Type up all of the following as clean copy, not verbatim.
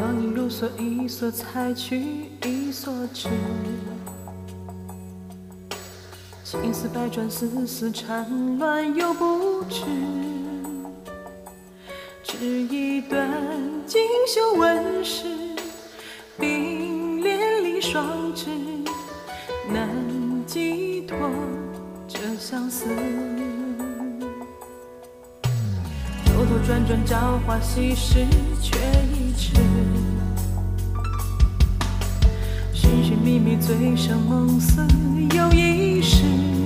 光阴如梭，一所采取，一所止。情丝百转，丝丝缠乱又不知。只一段锦绣纹饰，并连理双枝，难寄托这相思。兜兜转转，朝花夕拾，却已迟。寻寻觅觅，醉生梦死又一世。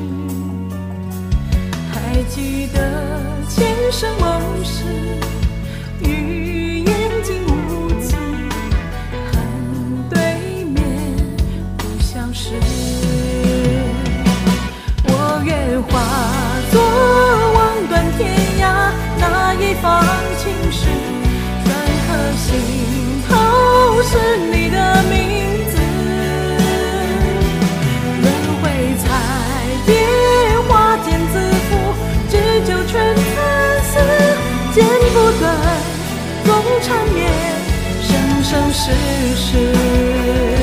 还记得前生梦事，语言竟无字，恨对面不相识。我愿化作望断天涯那一方情事，篆刻心头是你的名字。轮回彩蝶花间自负，只就春丝丝，剪不断，总缠绵，生生世世。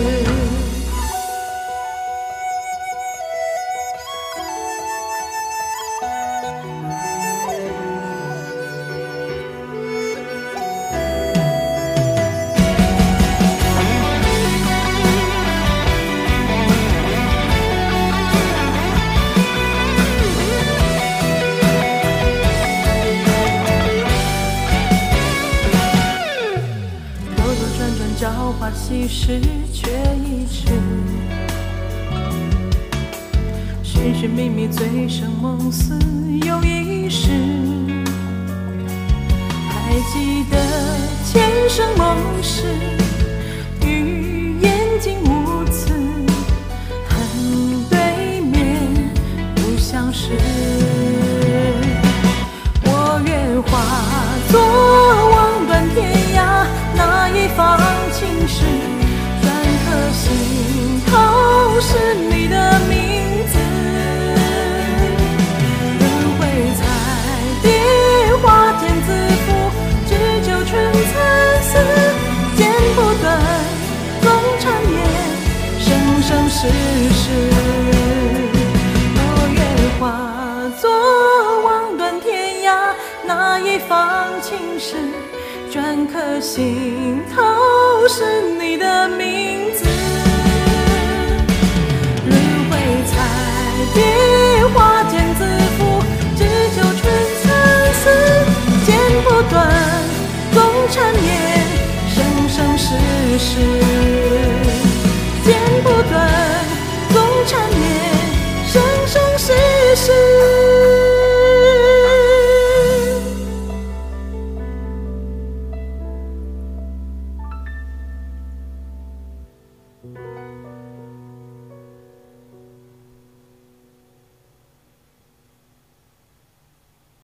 朝花夕拾，却已迟。寻寻觅觅，醉生梦死又一世。还记得前生梦事，语言竟无词，恨对面不相识。我愿化作望断天涯那一方情事，篆刻心头是你的名字。轮回彩蝶花间自负，只就春丝丝，剪不断，总缠绵，生生世世。我愿化作望断天涯那一方情事，篆刻心头是你的名字。轮回彩蝶花间自负，只就春丝丝，剪不断，总缠绵，生生世世。剪不断，总缠绵。